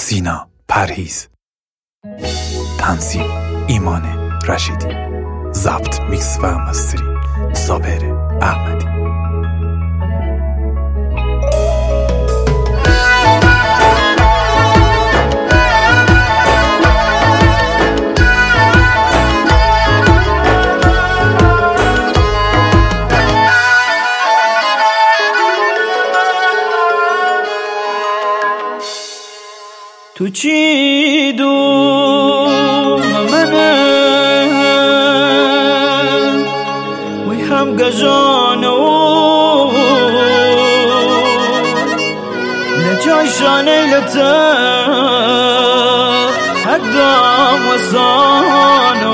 سینا پرهیز، تنظیم ایمان رشیدی، ضبط میکس و مستری صابر احمدی. تو چی دوم منه وی هم گجانو لجای شانه لتا حدام وصانو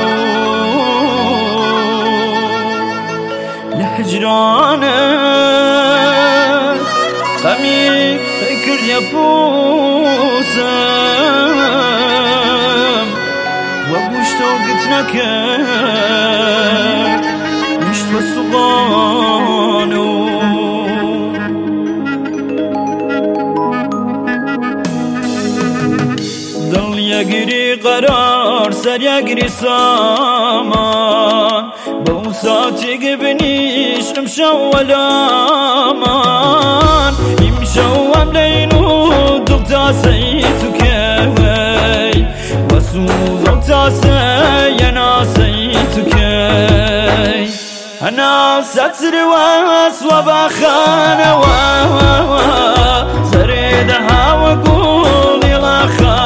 لهجرانه قمی فکر يبوسم وبوشتو قلت نكر مشت والصغانو ضل يقري قرار سر يقري سامان بوساتي قبنيش مشول امان يمشوم لينو دقتا سيتكي وسوز تاسي انا سيتكي انا ستر واسوى بخانوا زريدها وقولي لا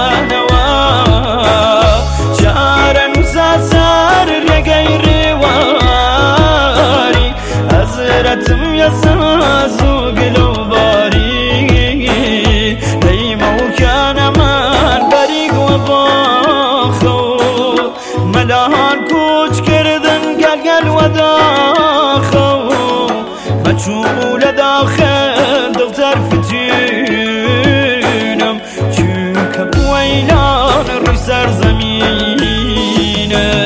خانوا شارا مساسر لغيري واري ازرتم يسازو قلو باري دايما وكان من بريق وباخو ملاهان كوش كردن قلقل وداخو مجهول داخل دغتر فتينم چونك بويلان روي سر زمينه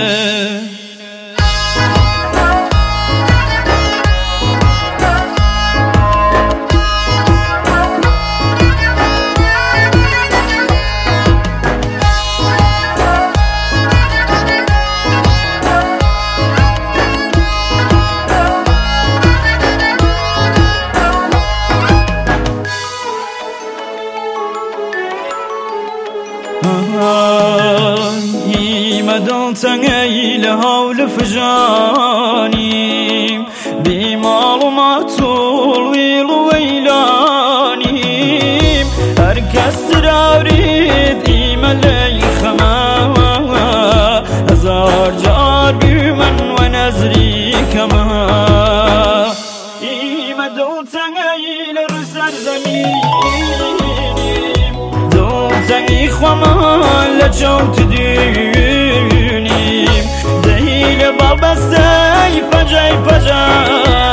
مدن تنگی لحول فجانیم بیمال و معطول ویل و ویلانیم هر کس راورید ایمالی خما هزار جار بیمن و نظری کما مدن تنگی لرسر زمینیم دو تنگی خوامان لجوت دونیم دهیل بابا سای پجای